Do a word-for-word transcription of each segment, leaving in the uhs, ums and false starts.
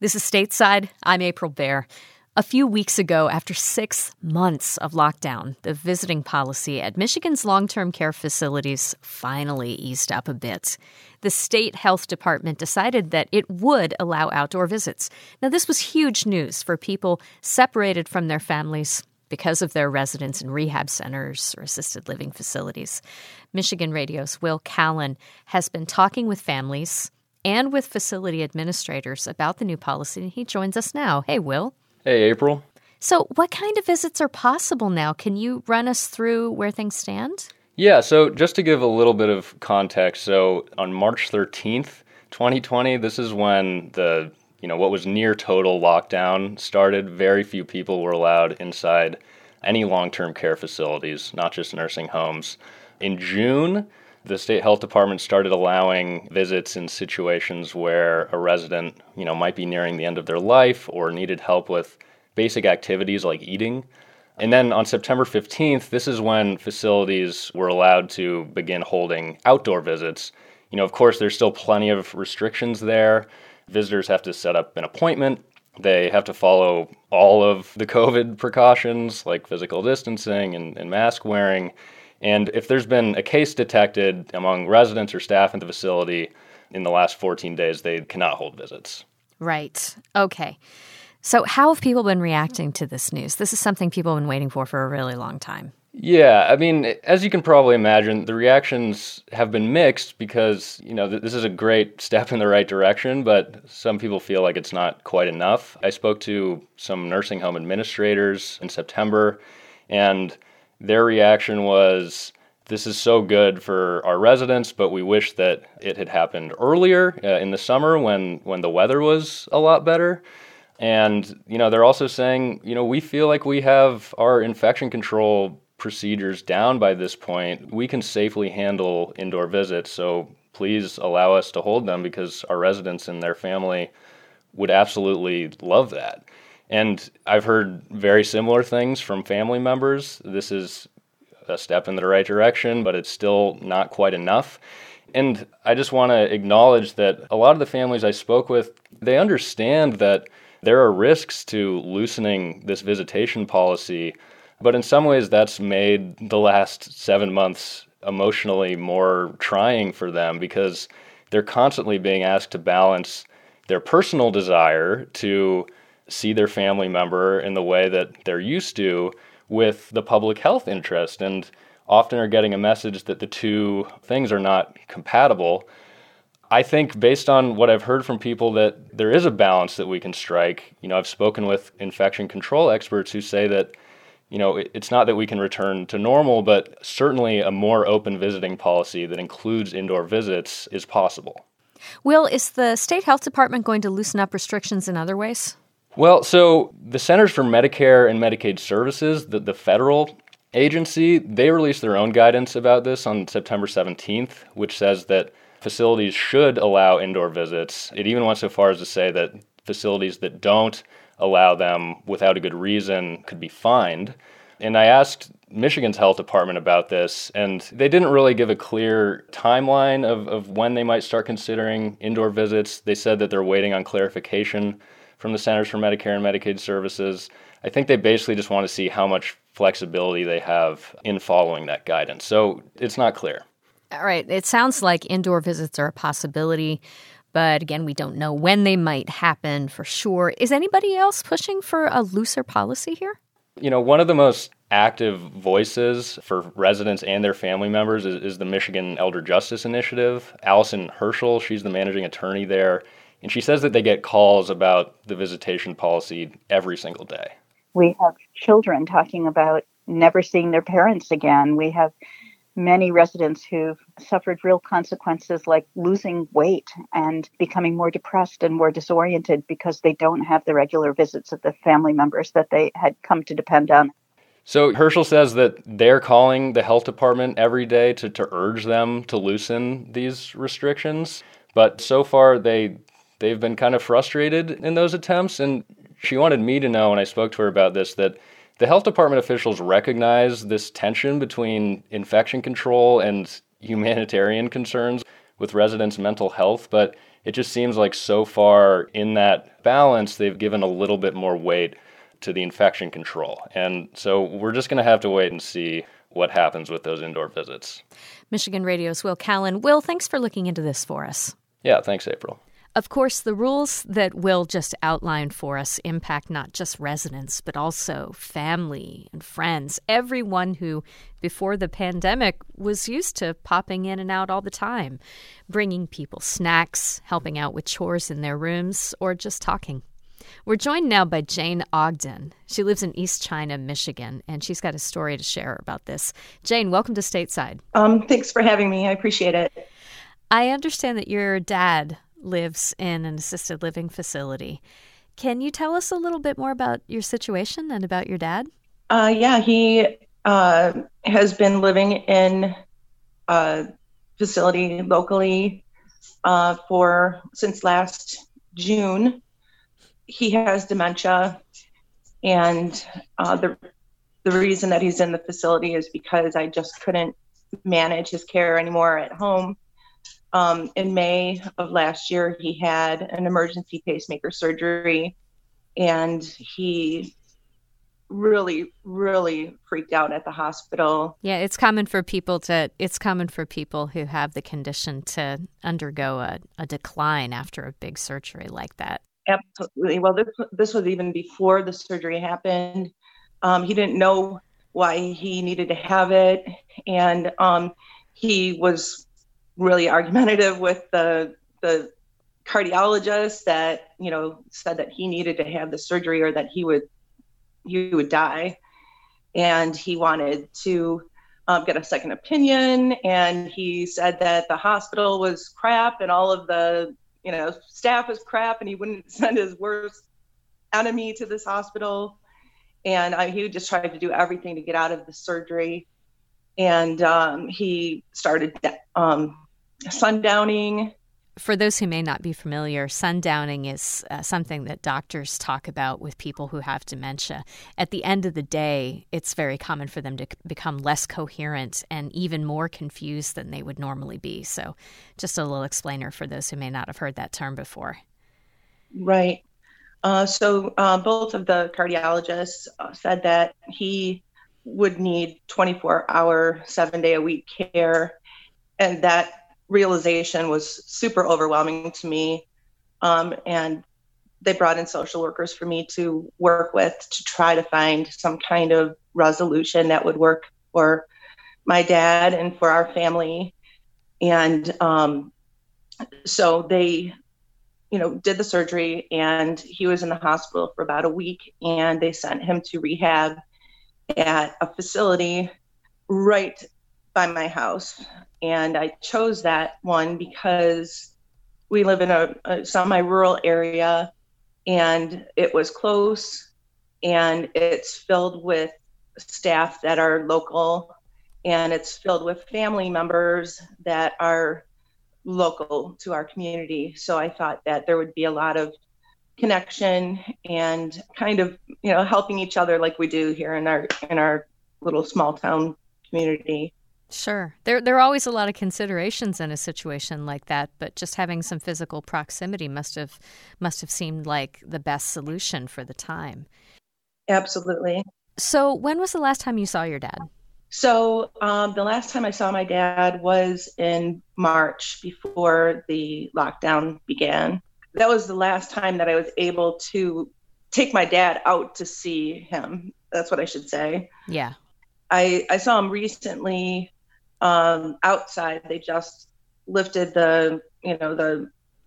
This is Stateside. I'm April Baer. A few weeks ago, after six months of lockdown, the visiting policy at Michigan's long-term care facilities finally eased up a bit. The state health department decided that it would allow outdoor visits. Now, this was huge news for people separated from their families because of their residence in rehab centers or assisted living facilities. Michigan Radio's Will Callan has been talking with families and with facility administrators about the new policy, and he joins us now. Hey, Will. Hey, April. So what kind of visits are possible now? Can you run us through where things stand? Yeah, so just to give a little bit of context, so on March thirteenth, twenty twenty, this is when the, you know, what was near total lockdown started. Very few people were allowed inside any long-term care facilities, not just nursing homes. In June, the state health department started allowing visits in situations where a resident, you know, might be nearing the end of their life or needed help with basic activities like eating. And then on September fifteenth, this is when facilities were allowed to begin holding outdoor visits. You know, of course, there's still plenty of restrictions there. Visitors have to set up an appointment. They have to follow all of the COVID precautions like physical distancing and, and mask wearing. And if there's been a case detected among residents or staff in the facility in the last fourteen days, they cannot hold visits. Right. Okay. So how have people been reacting to this news? This is something people have been waiting for for a really long time. Yeah, I mean, as you can probably imagine, the reactions have been mixed because, you know, th- this is a great step in the right direction, but some people feel like it's not quite enough. I spoke to some nursing home administrators in September, and their reaction was, this is so good for our residents, but we wish that it had happened earlier uh, in the summer when, when the weather was a lot better. And, you know, they're also saying, you know, we feel like we have our infection control procedures down by this point. We can safely handle indoor visits, so please allow us to hold them because our residents and their family would absolutely love that. And I've heard very similar things from family members. This is a step in the right direction, but it's still not quite enough. And I just want to acknowledge that a lot of the families I spoke with, they understand that there are risks to loosening this visitation policy, but in some ways that's made the last seven months emotionally more trying for them because they're constantly being asked to balance their personal desire to see their family member in the way that they're used to with the public health interest, and often are getting a message that the two things are not compatible. I think based on what I've heard from people that there is a balance that we can strike. You know, I've spoken with infection control experts who say that, you know, it's not that we can return to normal, but certainly a more open visiting policy that includes indoor visits is possible. Will, is the state health department going to loosen up restrictions in other ways? Well, so the Centers for Medicare and Medicaid Services, the, the federal agency, they released their own guidance about this on September seventeenth, which says that facilities should allow indoor visits. It even went so far as to say that facilities that don't allow them without a good reason could be fined. And I asked Michigan's health department about this, and they didn't really give a clear timeline of, of when they might start considering indoor visits. They said that they're waiting on clarification from the Centers for Medicare and Medicaid Services. I think they basically just want to see how much flexibility they have in following that guidance. So it's not clear. All right. It sounds like indoor visits are a possibility, but again, we don't know when they might happen for sure. Is anybody else pushing for a looser policy here? You know, one of the most active voices for residents and their family members is, is the Michigan Elder Justice Initiative. Allison Herschel, she's the managing attorney there. And she says that they get calls about the visitation policy every single day. We have children talking about never seeing their parents again. We have many residents who've suffered real consequences like losing weight and becoming more depressed and more disoriented because they don't have the regular visits of the family members that they had come to depend on. So Herschel says that they're calling the health department every day to, to urge them to loosen these restrictions. But so far, they they've been kind of frustrated in those attempts. And she wanted me to know, when I spoke to her about this, that the health department officials recognize this tension between infection control and humanitarian concerns with residents' mental health, but it just seems like so far in that balance, they've given a little bit more weight to the infection control. And so we're just going to have to wait and see what happens with those indoor visits. Michigan Radio's Will Callan. Will, thanks for looking into this for us. Yeah, thanks, April. Of course, the rules that Will just outlined for us impact not just residents, but also family and friends, everyone who, before the pandemic, was used to popping in and out all the time, bringing people snacks, helping out with chores in their rooms, or just talking. We're joined now by Jane Ogden. She lives in East China, Michigan, and she's got a story to share about this. Jane, welcome to Stateside. Um, thanks for having me. I appreciate it. I understand that your dad lives in an assisted living facility. Can you tell us a little bit more about your situation and about your dad? Uh, yeah, he uh, has been living in a facility locally uh, for since last June. He has dementia, and uh, the the reason that he's in the facility is because I just couldn't manage his care anymore at home. Um, in May of last year, he had an emergency pacemaker surgery, and he really, really freaked out at the hospital. Yeah, it's common for people to, it's common for people who have the condition to undergo a, a decline after a big surgery like that. Absolutely. Well, this, this was even before the surgery happened. Um, he didn't know why he needed to have it, and um, he was really argumentative with the the cardiologist that, you know, said that he needed to have the surgery or that he would he would die. And he wanted to um, get a second opinion. And he said that the hospital was crap and all of the, you know, staff was crap, and he wouldn't send his worst enemy to this hospital. And I, he just tried to do everything to get out of the surgery. And um, he started um, sundowning. For those who may not be familiar, sundowning is uh, something that doctors talk about with people who have dementia. At the end of the day, it's very common for them to c- become less coherent and even more confused than they would normally be. So just a little explainer for those who may not have heard that term before. Right. Uh, so uh, both of the cardiologists uh, said that he would need twenty-four hour, seven day a week care. And that realization was super overwhelming to me. Um, and they brought in social workers for me to work with to try to find some kind of resolution that would work for my dad and for our family. And um, so they, you know, did the surgery, and he was in the hospital for about a week, and they sent him to rehab at a facility right by my house. And I chose that one because we live in a, a semi-rural area, and it was close, and it's filled with staff that are local, and it's filled with family members that are local to our community. So I thought that there would be a lot of connection and kind of, you know, helping each other like we do here in our in our little small town community. Sure. There there are always a lot of considerations in a situation like that, but just having some physical proximity must have must have seemed like the best solution for the time. Absolutely. So when was the last time you saw your dad? So um, the last time I saw my dad was in March before the lockdown began. That was the last time that I was able to take my dad out to see him. That's what I should say. Yeah. I, I saw him recently um, outside. They just lifted the, you know, the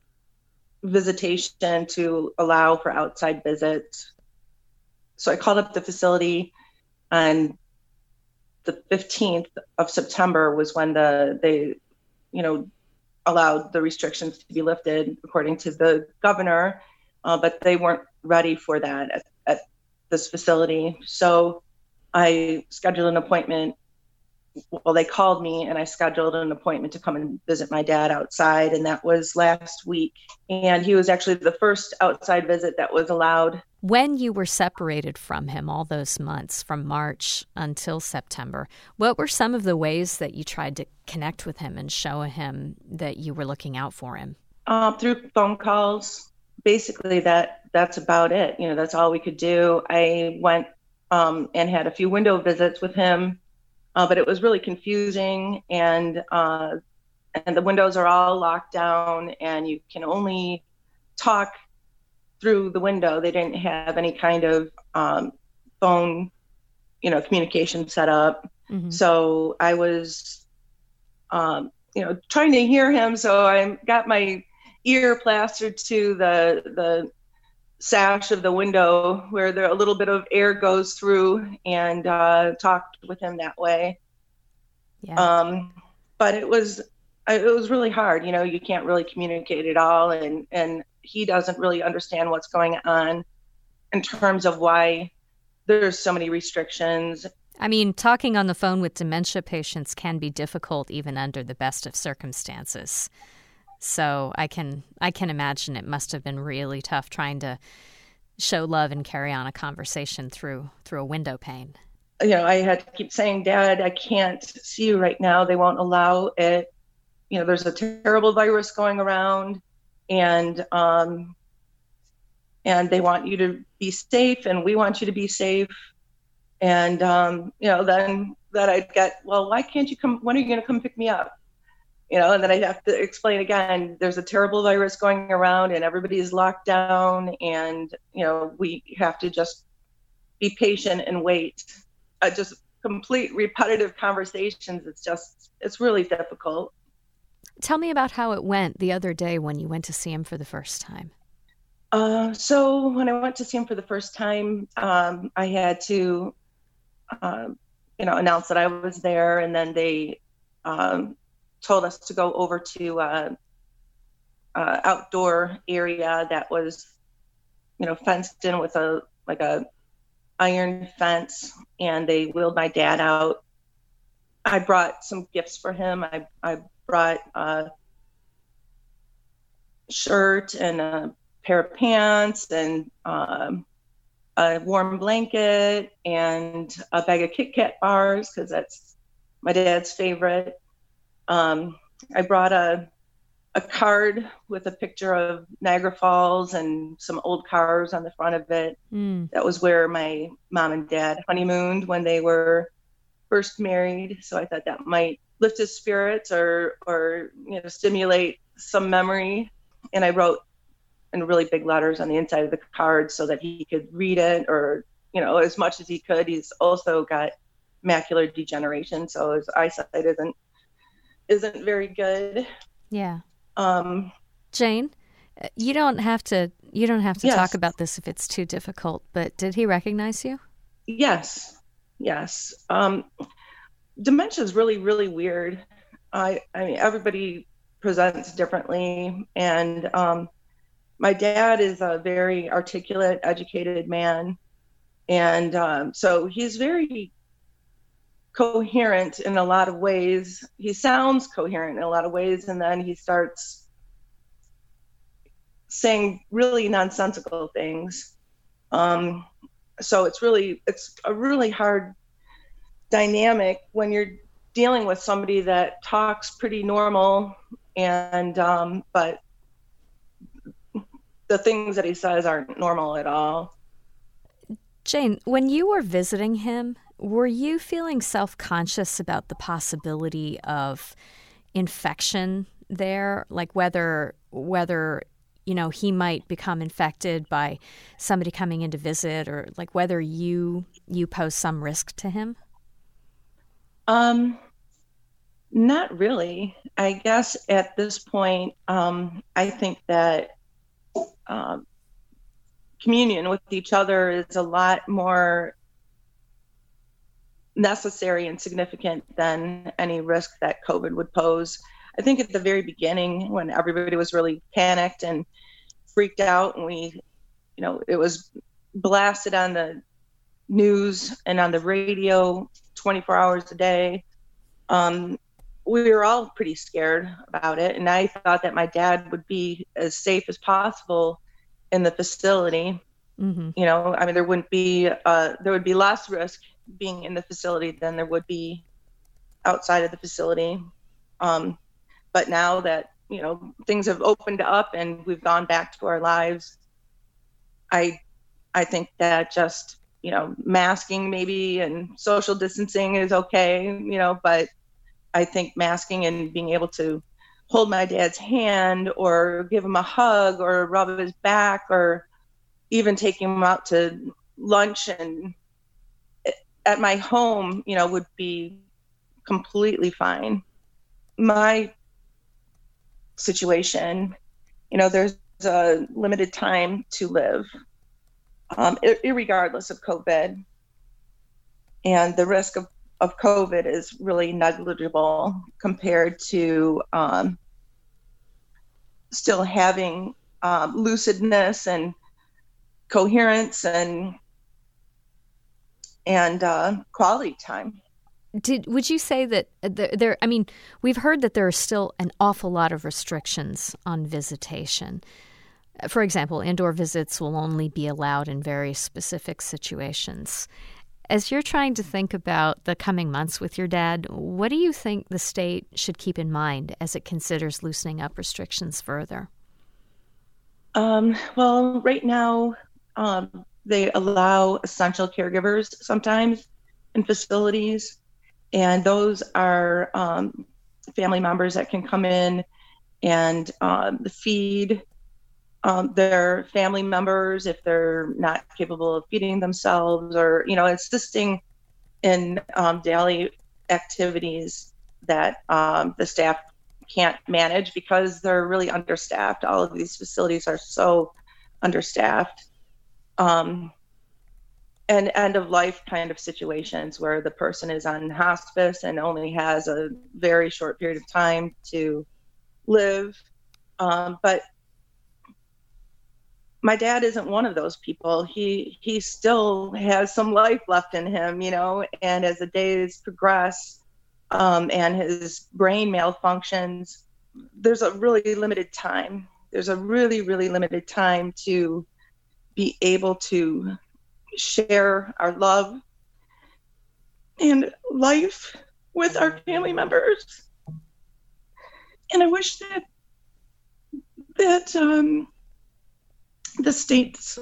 visitation to allow for outside visits. So I called up the facility, and the fifteenth of September was when the they, you know, allowed the restrictions to be lifted according to the governor, uh, but they weren't ready for that at, at this facility. So I scheduled an appointment. Well, they called me, and I scheduled an appointment to come and visit my dad outside, and that was last week. And he was actually the first outside visit that was allowed. When you were separated from him all those months, from March until September, what were some of the ways that you tried to connect with him and show him that you were looking out for him? Uh, through phone calls, basically that that's about it. You know, that's all we could do. I went um, and had a few window visits with him, uh, but it was really confusing, and uh, and the windows are all locked down, and you can only talk through the window. They didn't have any kind of um, phone, you know, communication set up. Mm-hmm. So I was, um, you know, trying to hear him. So I got my ear plastered to the the sash of the window where there a little bit of air goes through, and uh, talked with him that way. Yeah. Um, but it was it was really hard. You know, you can't really communicate at all, and and he doesn't really understand what's going on in terms of why there's so many restrictions. I mean, talking on the phone with dementia patients can be difficult even under the best of circumstances. So I can I can imagine it must have been really tough trying to show love and carry on a conversation through through a window pane. You know, I had to keep saying, Dad, I can't see you right now. They won't allow it. You know, there's a terrible virus going around, and um, and they want you to be safe, and we want you to be safe. And um, you know, then that I'd get, well, why can't you come? When are you going to come pick me up? You know, and then I'd have to explain again, there's a terrible virus going around and everybody's locked down, and, you know, we have to just be patient and wait. Uh, just complete repetitive conversations. It's just, it's really difficult. Tell me about how it went the other day when you went to see him for the first time. Uh, so when I went to see him for the first time, um, I had to, uh, you know, announce that I was there, and then they, um, told us to go over to uh, uh, outdoor area that was, you know, fenced in with a like a iron fence, and they wheeled my dad out. I brought some gifts for him. I I brought a shirt and a pair of pants and um, a warm blanket and a bag of Kit Kat bars, because that's my dad's favorite. Um, I brought a a card with a picture of Niagara Falls and some old cars on the front of it. Mm. That was where my mom and dad honeymooned when they were first married. So I thought that might lift his spirits or, or you know, stimulate some memory. And I wrote in really big letters on the inside of the card so that he could read it, or, you know, as much as he could. He's also got macular degeneration, so his eyesight isn't isn't very good. Yeah. Um, Jane, you don't have to you don't have to yes. talk about this if it's too difficult, but did he recognize you? Yes. Yes. Um, dementia is really, really weird. I I mean, everybody presents differently, and um, my dad is a very articulate, educated man, and um, so he's very coherent in a lot of ways. He sounds coherent in a lot of ways, and then he starts saying really nonsensical things. Um, so it's really, it's a really hard dynamic when you're dealing with somebody that talks pretty normal, and um, but the things that he says aren't normal at all. Jane, when you were visiting him, were you feeling self-conscious about the possibility of infection there? Like whether, whether, you know, he might become infected by somebody coming in to visit, or like whether you, you pose some risk to him? Um, not really. I guess at this point, um, I think that, um, communion with each other is a lot more necessary and significant than any risk that COVID would pose. I think at the very beginning, when everybody was really panicked and freaked out, and we, you know, it was blasted on the news and on the radio twenty-four hours a day, um, we were all pretty scared about it. And I thought that my dad would be as safe as possible in the facility. Mm-hmm. You know, I mean, there wouldn't be, uh, there would be less risk being in the facility than there would be outside of the facility. Um, but now that you know, things have opened up and we've gone back to our lives, I, I think that just, you know, masking maybe and social distancing is okay, you know, but I think masking and being able to hold my dad's hand or give him a hug or rub his back or even taking him out to lunch and at my home, you know, would be completely fine. My situation, you know, there's a limited time to live, um, irregardless of COVID. And the risk of, of COVID is really negligible compared to um, still having um, lucidness and coherence and and uh, quality time. Did would you say that there, there? I mean, we've heard that there are still an awful lot of restrictions on visitation. For example, indoor visits will only be allowed in very specific situations. As you're trying to think about the coming months with your dad, what do you think the state should keep in mind as it considers loosening up restrictions further? Um, well, right now, um, they allow essential caregivers sometimes in facilities, and those are um, family members that can come in and um, feed um, their family members if they're not capable of feeding themselves, or, you know, assisting in um, daily activities that um, the staff can't manage because they're really understaffed. All of these facilities are so understaffed. Um, and end of life kind of situations where the person is on hospice and only has a very short period of time to live. Um, but my dad isn't one of those people. He he still has some life left in him, you know, and as the days progress um, and his brain malfunctions, there's a really limited time. There's a really, really limited time to be able to share our love and life with our family members. And I wish that that um, the states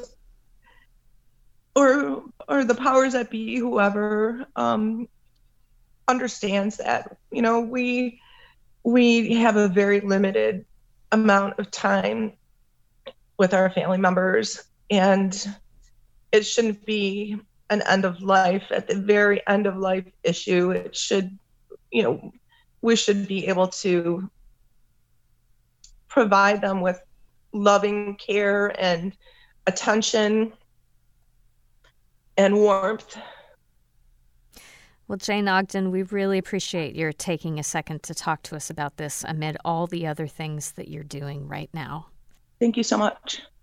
or or the powers that be, whoever um, understands that, you know, we we have a very limited amount of time with our family members, and it shouldn't be an end of life, at the very end of life issue. It should, you know, we should be able to provide them with loving care and attention and warmth. Well, Jane Ogden, we really appreciate your taking a second to talk to us about this amid all the other things that you're doing right now. Thank you so much.